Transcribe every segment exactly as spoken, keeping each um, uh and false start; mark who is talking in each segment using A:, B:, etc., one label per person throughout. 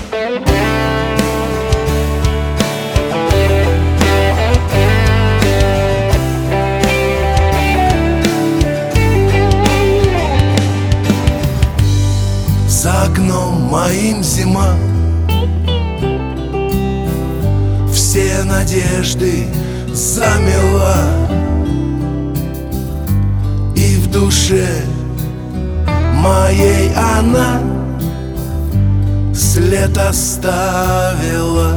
A: За окном моим зима, все надежды замела, и в душе моей она след оставила.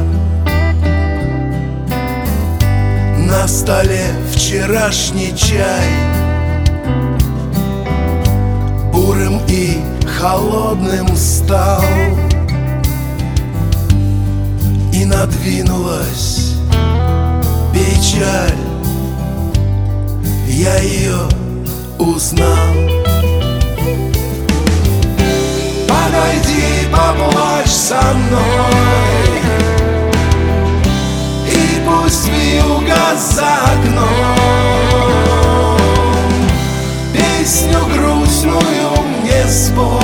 A: На столе вчерашний чай, бурым и холодным стал, и надвинулась печаль. Я ее узнал. Подойди, поплачь со мной, и пусть вьюга за окном песню грустную мне спой,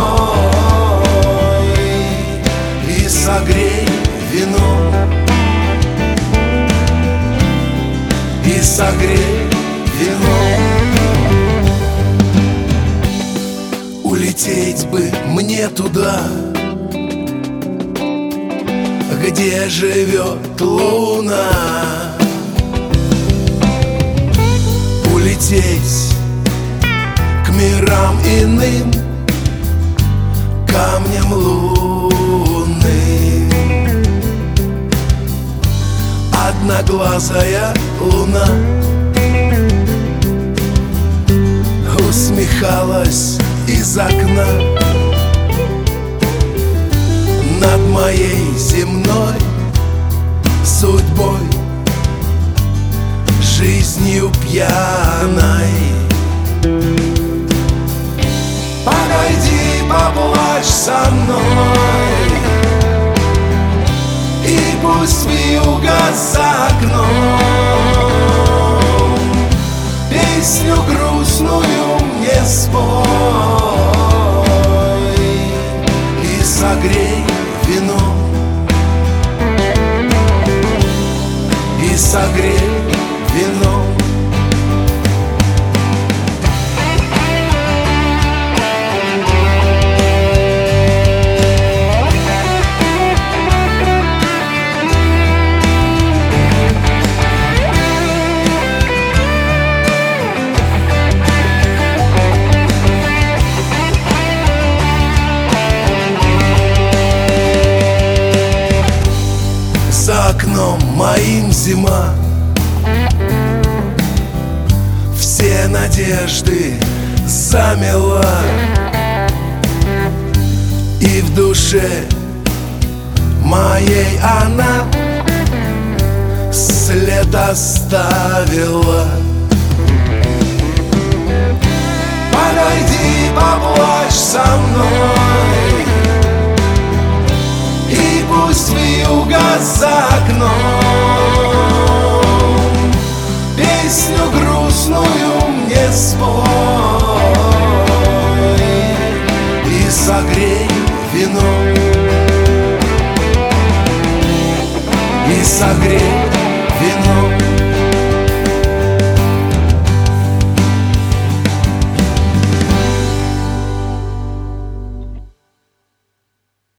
A: и согрей вино, и согрей вино. Улететь бы мне туда, где живет луна, улететь к мирам иным, камням лунным. Одноглазая луна усмехалась из окна над моей земной судьбой, жизнью пьяной. Подойди, поплачь со мной, и пусть вьюга за окном песню грустную мне спой, и согрей вино, и согрей вино. За окном моим зима, все надежды замела, и в душе моей она след оставила. Подойди, поплачь со мной, и пусть вьюга за окном песню грустную мне спой, и согрей вино, и согрей